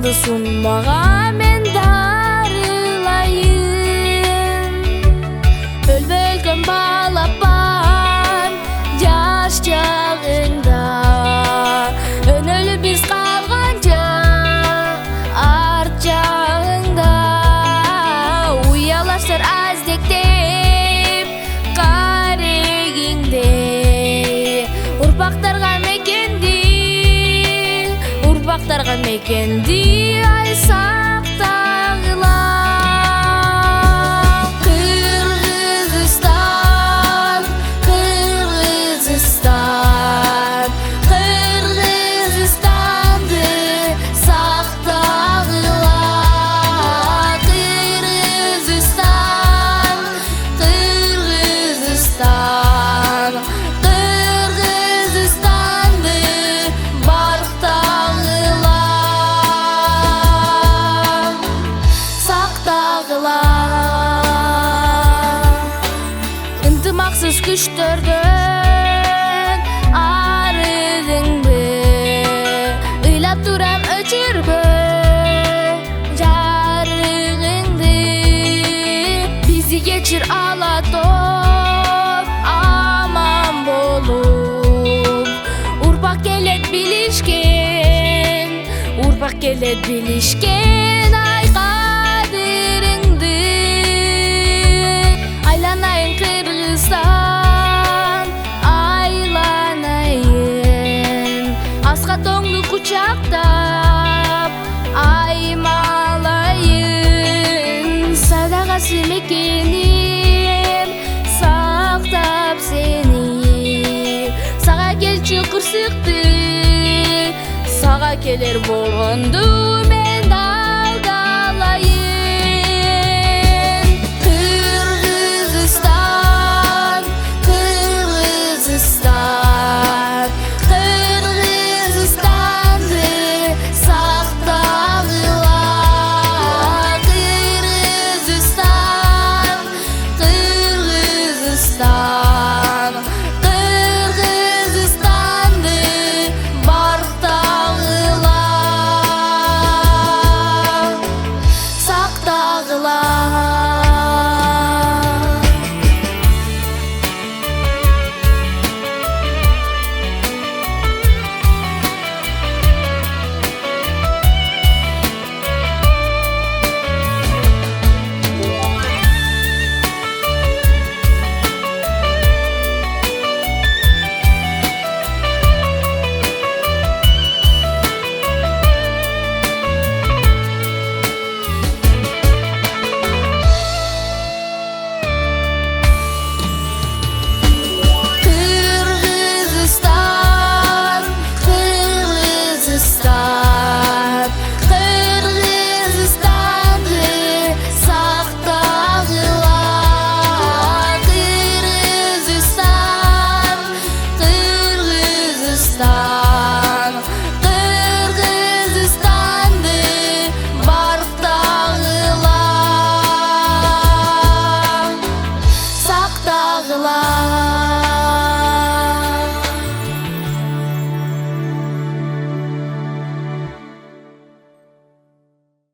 барды сунмага мен дарылайын. Өлбөлгөн балапан жаш чагыңда, өнөлү биз калганча арт жагыңда. Уялаштар аздектеп карегиңде, урпактарга мекенди ай сактагыла. Кыргызстан, Кыргызстан, Кыргызстанды сактагыла. Кыргызстан, Кыргызстан, Кыргызстанды бартагыла, сактагыла. Ынтымаксыз күчтөрдөн арыдыңбы, ыйлап турам өчүрбө жарыгыңды. Бизди кечир ала топ аман болуп, урпак келет билишкен ай кадырыңды. Айланайын Кыргызстан, айланайын, аска тоңду кучактап аймалайын. Садагасы мекеним сактап сени, сага келчү кырсыкты, сага келер болгонду мен далдалайын. Кыргызстан, Кыргызстан, Кыргызстанды сактагыла. Кыргызстан, Кыргызстан, Кыргызстанды бартагыла, сактагыла.